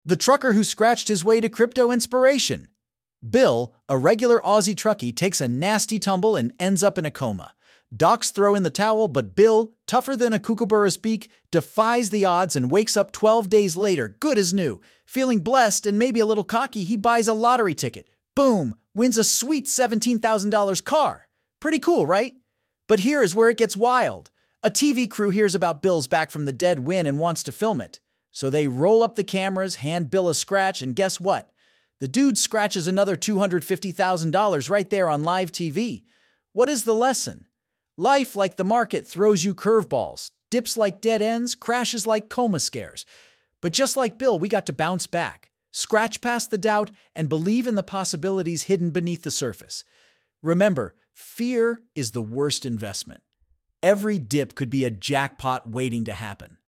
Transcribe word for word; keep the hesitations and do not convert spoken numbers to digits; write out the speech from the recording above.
The trucker who scratched his way to crypto inspiration. Bill, a regular Aussie truckie, takes a nasty tumble and ends up in a coma. Docs throw in the towel, but Bill, tougher than a kookaburra's beak, defies the odds and wakes up twelve days later, good as new. Feeling blessed and maybe a little cocky, he buys a lottery ticket. Boom! Wins a sweet seventeen thousand dollars car. Pretty cool, right? But here is where it gets wild. A T V crew hears about Bill's back from the dead win and wants to film it. So they roll up the cameras, hand Bill a scratch, and guess what? The dude scratches another two hundred fifty thousand dollars right there on live T V. What is the lesson? Life, like the market, throws you curveballs, dips like dead ends, crashes like coma scares. But just like Bill, we got to bounce back, scratch past the doubt, and believe in the possibilities hidden beneath the surface. Remember, fear is the worst investment. Every dip could be a jackpot waiting to happen.